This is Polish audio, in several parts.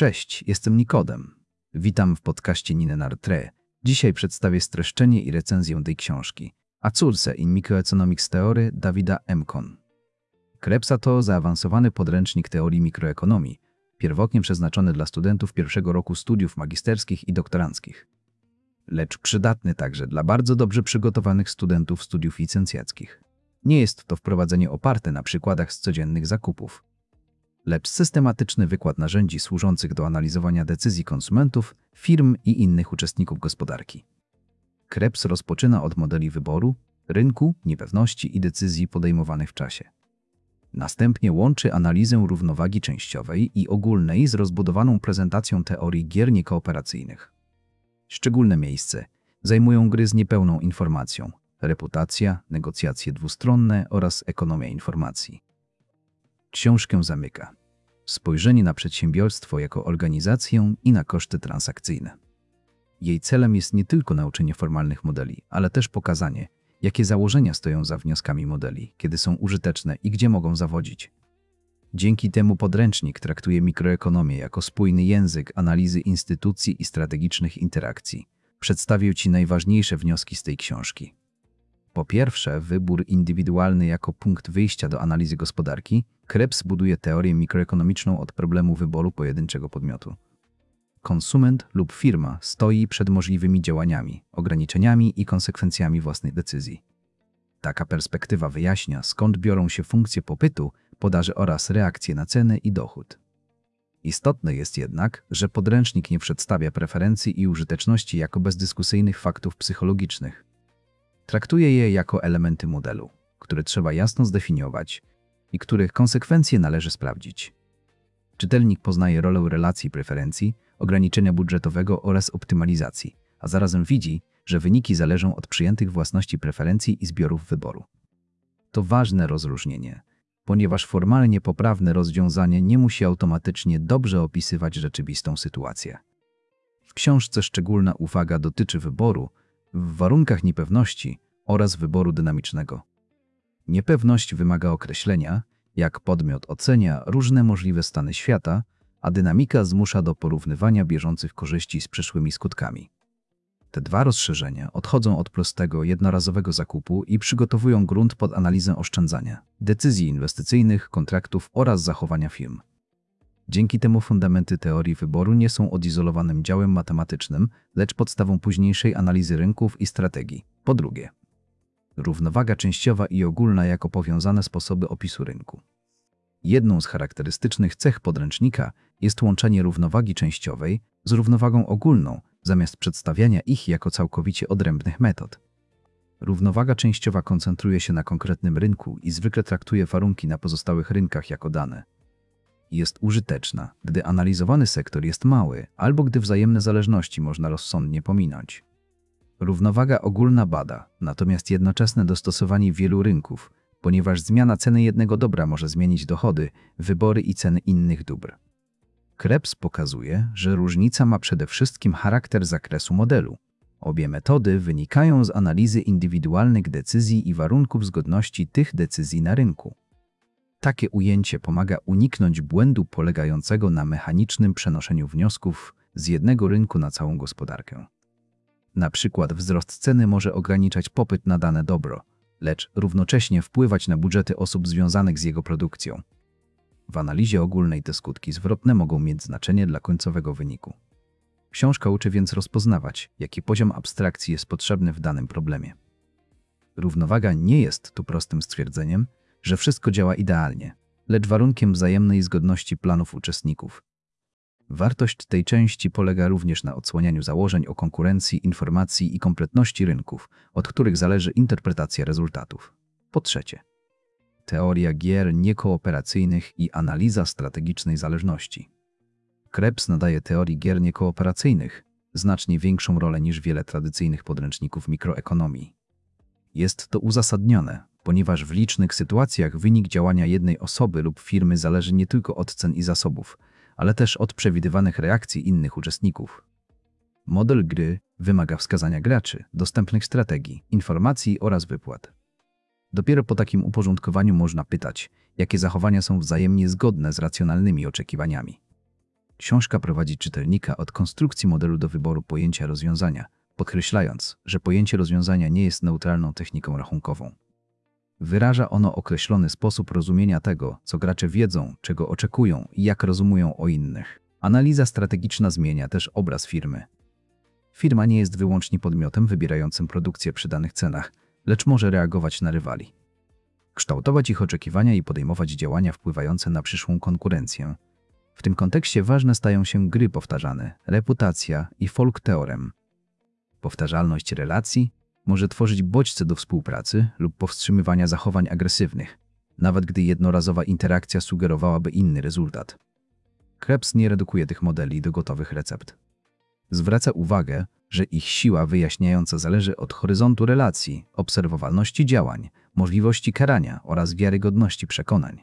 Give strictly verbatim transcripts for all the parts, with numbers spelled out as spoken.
Cześć, jestem Nikodem. Witam w podcaście Ninenartre. Dzisiaj przedstawię streszczenie i recenzję tej książki. A córce in Microeconomics Theory Davida M. Kohn. Krebsa to zaawansowany podręcznik teorii mikroekonomii, pierwotnie przeznaczony dla studentów pierwszego roku studiów magisterskich i doktoranckich, lecz przydatny także dla bardzo dobrze przygotowanych studentów studiów licencjackich. Nie jest to wprowadzenie oparte na przykładach z codziennych zakupów, lecz systematyczny wykład narzędzi służących do analizowania decyzji konsumentów, firm i innych uczestników gospodarki. Krebs rozpoczyna od modeli wyboru, rynku, niepewności i decyzji podejmowanych w czasie. Następnie łączy analizę równowagi częściowej i ogólnej z rozbudowaną prezentacją teorii gier niekooperacyjnych. Szczególne miejsce zajmują gry z niepełną informacją, reputacja, negocjacje dwustronne oraz ekonomia informacji. Książkę zamyka spojrzenie na przedsiębiorstwo jako organizację i na koszty transakcyjne. Jej celem jest nie tylko nauczenie formalnych modeli, ale też pokazanie, jakie założenia stoją za wnioskami modeli, kiedy są użyteczne i gdzie mogą zawodzić. Dzięki temu podręcznik traktuje mikroekonomię jako spójny język analizy instytucji i strategicznych interakcji. Przedstawię Ci najważniejsze wnioski z tej książki. Po pierwsze, wybór indywidualny jako punkt wyjścia do analizy gospodarki. Krebs buduje teorię mikroekonomiczną od problemu wyboru pojedynczego podmiotu. Konsument lub firma stoi przed możliwymi działaniami, ograniczeniami i konsekwencjami własnych decyzji. Taka perspektywa wyjaśnia, skąd biorą się funkcje popytu, podaży oraz reakcje na ceny i dochód. Istotne jest jednak, że podręcznik nie przedstawia preferencji i użyteczności jako bezdyskusyjnych faktów psychologicznych. Traktuje je jako elementy modelu, które trzeba jasno zdefiniować i których konsekwencje należy sprawdzić. Czytelnik poznaje rolę relacji preferencji, ograniczenia budżetowego oraz optymalizacji, a zarazem widzi, że wyniki zależą od przyjętych własności preferencji i zbiorów wyboru. To ważne rozróżnienie, ponieważ formalnie poprawne rozwiązanie nie musi automatycznie dobrze opisywać rzeczywistą sytuację. W książce szczególna uwaga dotyczy wyboru w warunkach niepewności oraz wyboru dynamicznego. Niepewność wymaga określenia, jak podmiot ocenia różne możliwe stany świata, a dynamika zmusza do porównywania bieżących korzyści z przyszłymi skutkami. Te dwa rozszerzenia odchodzą od prostego, jednorazowego zakupu i przygotowują grunt pod analizę oszczędzania, decyzji inwestycyjnych, kontraktów oraz zachowania firm. Dzięki temu fundamenty teorii wyboru nie są odizolowanym działem matematycznym, lecz podstawą późniejszej analizy rynków i strategii. Po drugie, równowaga częściowa i ogólna jako powiązane sposoby opisu rynku. Jedną z charakterystycznych cech podręcznika jest łączenie równowagi częściowej z równowagą ogólną, zamiast przedstawiania ich jako całkowicie odrębnych metod. Równowaga częściowa koncentruje się na konkretnym rynku i zwykle traktuje warunki na pozostałych rynkach jako dane. Jest użyteczna, gdy analizowany sektor jest mały albo gdy wzajemne zależności można rozsądnie pominąć. Równowaga ogólna bada, natomiast jednoczesne dostosowanie wielu rynków, ponieważ zmiana ceny jednego dobra może zmienić dochody, wybory i ceny innych dóbr. Krebs pokazuje, że różnica ma przede wszystkim charakter zakresu modelu. Obie metody wynikają z analizy indywidualnych decyzji i warunków zgodności tych decyzji na rynku. Takie ujęcie pomaga uniknąć błędu polegającego na mechanicznym przenoszeniu wniosków z jednego rynku na całą gospodarkę. Na przykład wzrost ceny może ograniczać popyt na dane dobro, lecz równocześnie wpływać na budżety osób związanych z jego produkcją. W analizie ogólnej te skutki zwrotne mogą mieć znaczenie dla końcowego wyniku. Książka uczy więc rozpoznawać, jaki poziom abstrakcji jest potrzebny w danym problemie. Równowaga nie jest tu prostym stwierdzeniem, że wszystko działa idealnie, lecz warunkiem wzajemnej zgodności planów uczestników. Wartość tej części polega również na odsłanianiu założeń o konkurencji, informacji i kompletności rynków, od których zależy interpretacja rezultatów. Po trzecie, teoria gier niekooperacyjnych i analiza strategicznej zależności. Krebs nadaje teorii gier niekooperacyjnych znacznie większą rolę niż wiele tradycyjnych podręczników mikroekonomii. Jest to uzasadnione, ponieważ w licznych sytuacjach wynik działania jednej osoby lub firmy zależy nie tylko od cen i zasobów, ale też od przewidywanych reakcji innych uczestników. Model gry wymaga wskazania graczy, dostępnych strategii, informacji oraz wypłat. Dopiero po takim uporządkowaniu można pytać, jakie zachowania są wzajemnie zgodne z racjonalnymi oczekiwaniami. Książka prowadzi czytelnika od konstrukcji modelu do wyboru pojęcia rozwiązania, podkreślając, że pojęcie rozwiązania nie jest neutralną techniką rachunkową. Wyraża ono określony sposób rozumienia tego, co gracze wiedzą, czego oczekują i jak rozumują o innych. Analiza strategiczna zmienia też obraz firmy. Firma nie jest wyłącznie podmiotem wybierającym produkcję przy danych cenach, lecz może reagować na rywali, kształtować ich oczekiwania i podejmować działania wpływające na przyszłą konkurencję. W tym kontekście ważne stają się gry powtarzane, reputacja i folk teorem. Powtarzalność relacji może tworzyć bodźce do współpracy lub powstrzymywania zachowań agresywnych, nawet gdy jednorazowa interakcja sugerowałaby inny rezultat. Krebs nie redukuje tych modeli do gotowych recept. Zwraca uwagę, że ich siła wyjaśniająca zależy od horyzontu relacji, obserwowalności działań, możliwości karania oraz wiarygodności przekonań.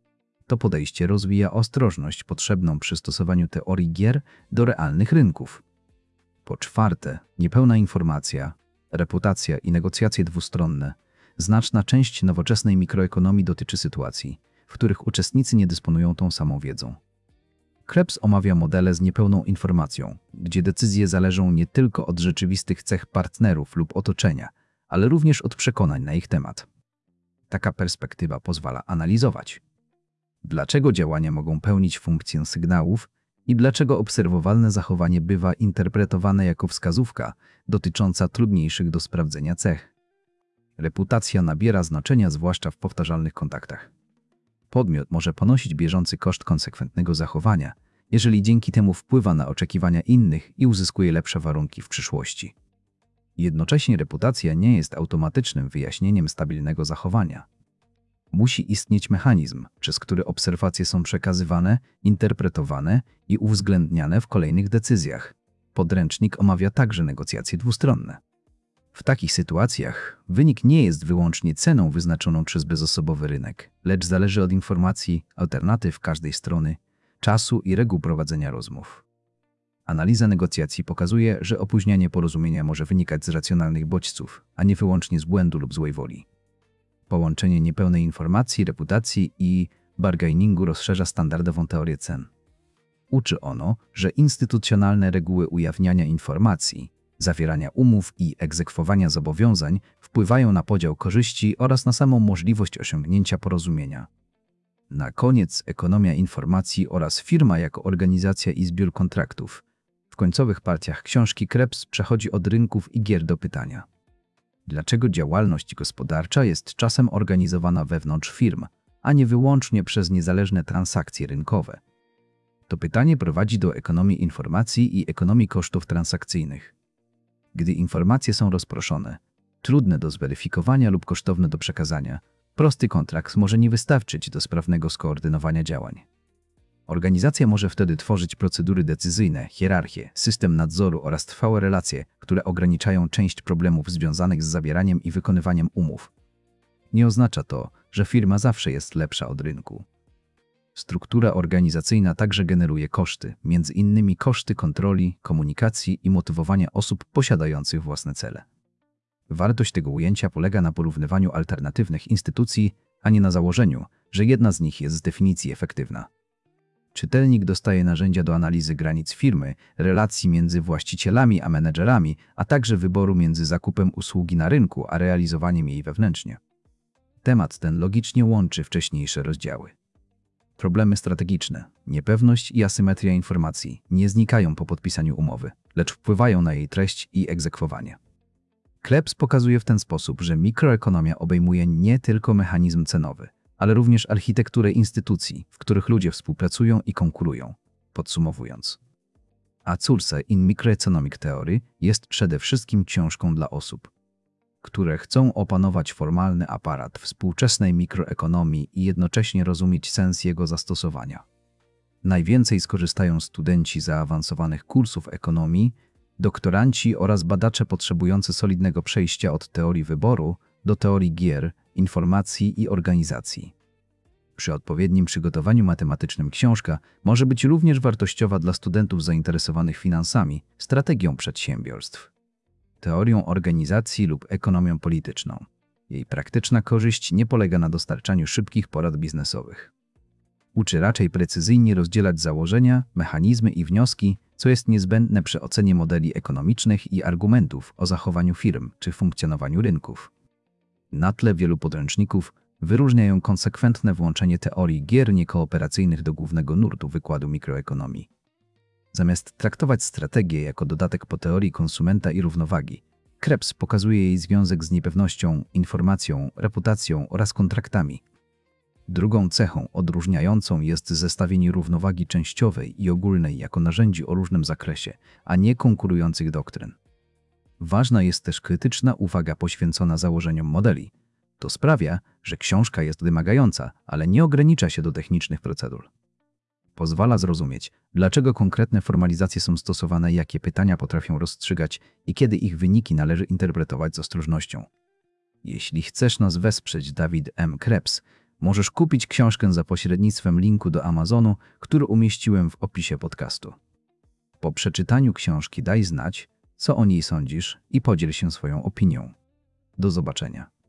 To podejście rozwija ostrożność potrzebną przy stosowaniu teorii gier do realnych rynków. Po czwarte, niepełna informacja, reputacja i negocjacje dwustronne. Znaczna część nowoczesnej mikroekonomii dotyczy sytuacji, w których uczestnicy nie dysponują tą samą wiedzą. Krebs omawia modele z niepełną informacją, gdzie decyzje zależą nie tylko od rzeczywistych cech partnerów lub otoczenia, ale również od przekonań na ich temat. Taka perspektywa pozwala analizować, dlaczego działania mogą pełnić funkcję sygnałów i dlaczego obserwowalne zachowanie bywa interpretowane jako wskazówka dotycząca trudniejszych do sprawdzenia cech. Reputacja nabiera znaczenia zwłaszcza w powtarzalnych kontaktach. Podmiot może ponosić bieżący koszt konsekwentnego zachowania, jeżeli dzięki temu wpływa na oczekiwania innych i uzyskuje lepsze warunki w przyszłości. Jednocześnie reputacja nie jest automatycznym wyjaśnieniem stabilnego zachowania. Musi istnieć mechanizm, przez który obserwacje są przekazywane, interpretowane i uwzględniane w kolejnych decyzjach. Podręcznik omawia także negocjacje dwustronne. W takich sytuacjach wynik nie jest wyłącznie ceną wyznaczoną przez bezosobowy rynek, lecz zależy od informacji, alternatyw każdej strony, czasu i reguł prowadzenia rozmów. Analiza negocjacji pokazuje, że opóźnianie porozumienia może wynikać z racjonalnych bodźców, a nie wyłącznie z błędu lub złej woli. Połączenie niepełnej informacji, reputacji i bargainingu rozszerza standardową teorię cen. Uczy ono, że instytucjonalne reguły ujawniania informacji, zawierania umów i egzekwowania zobowiązań wpływają na podział korzyści oraz na samą możliwość osiągnięcia porozumienia. Na koniec ekonomia informacji oraz firma jako organizacja i zbiór kontraktów. W końcowych partiach książki Krebs przechodzi od rynków i gier do pytania: dlaczego działalność gospodarcza jest czasem organizowana wewnątrz firm, a nie wyłącznie przez niezależne transakcje rynkowe? To pytanie prowadzi do ekonomii informacji i ekonomii kosztów transakcyjnych. Gdy informacje są rozproszone, trudne do zweryfikowania lub kosztowne do przekazania, prosty kontrakt może nie wystarczyć do sprawnego skoordynowania działań. Organizacja może wtedy tworzyć procedury decyzyjne, hierarchię, system nadzoru oraz trwałe relacje, które ograniczają część problemów związanych z zawieraniem i wykonywaniem umów. Nie oznacza to, że firma zawsze jest lepsza od rynku. Struktura organizacyjna także generuje koszty, między innymi koszty kontroli, komunikacji i motywowania osób posiadających własne cele. Wartość tego ujęcia polega na porównywaniu alternatywnych instytucji, a nie na założeniu, że jedna z nich jest z definicji efektywna. Czytelnik dostaje narzędzia do analizy granic firmy, relacji między właścicielami a menedżerami, a także wyboru między zakupem usługi na rynku a realizowaniem jej wewnętrznie. Temat ten logicznie łączy wcześniejsze rozdziały. Problemy strategiczne, niepewność i asymetria informacji nie znikają po podpisaniu umowy, lecz wpływają na jej treść i egzekwowanie. Krebs pokazuje w ten sposób, że mikroekonomia obejmuje nie tylko mechanizm cenowy, ale również architekturę instytucji, w których ludzie współpracują i konkurują. Podsumowując, A Course in Microeconomic Theory jest przede wszystkim książką dla osób, które chcą opanować formalny aparat współczesnej mikroekonomii i jednocześnie rozumieć sens jego zastosowania. Najwięcej skorzystają studenci zaawansowanych kursów ekonomii, doktoranci oraz badacze potrzebujący solidnego przejścia od teorii wyboru do teorii gier, informacji i organizacji. Przy odpowiednim przygotowaniu matematycznym książka może być również wartościowa dla studentów zainteresowanych finansami, strategią przedsiębiorstw, teorią organizacji lub ekonomią polityczną. Jej praktyczna korzyść nie polega na dostarczaniu szybkich porad biznesowych. Uczy raczej precyzyjnie rozdzielać założenia, mechanizmy i wnioski, co jest niezbędne przy ocenie modeli ekonomicznych i argumentów o zachowaniu firm czy funkcjonowaniu rynków. Na tle wielu podręczników wyróżniają konsekwentne włączenie teorii gier niekooperacyjnych do głównego nurtu wykładu mikroekonomii. Zamiast traktować strategię jako dodatek po teorii konsumenta i równowagi, Krebs pokazuje jej związek z niepewnością, informacją, reputacją oraz kontraktami. Drugą cechą odróżniającą jest zestawienie równowagi częściowej i ogólnej jako narzędzi o różnym zakresie, a nie konkurujących doktryn. Ważna jest też krytyczna uwaga poświęcona założeniom modeli. To sprawia, że książka jest wymagająca, ale nie ogranicza się do technicznych procedur. Pozwala zrozumieć, dlaczego konkretne formalizacje są stosowane, jakie pytania potrafią rozstrzygać i kiedy ich wyniki należy interpretować z ostrożnością. Jeśli chcesz nas wesprzeć, David M. Krebs, możesz kupić książkę za pośrednictwem linku do Amazonu, który umieściłem w opisie podcastu. Po przeczytaniu książki daj znać, co o niej sądzisz i podziel się swoją opinią. Do zobaczenia.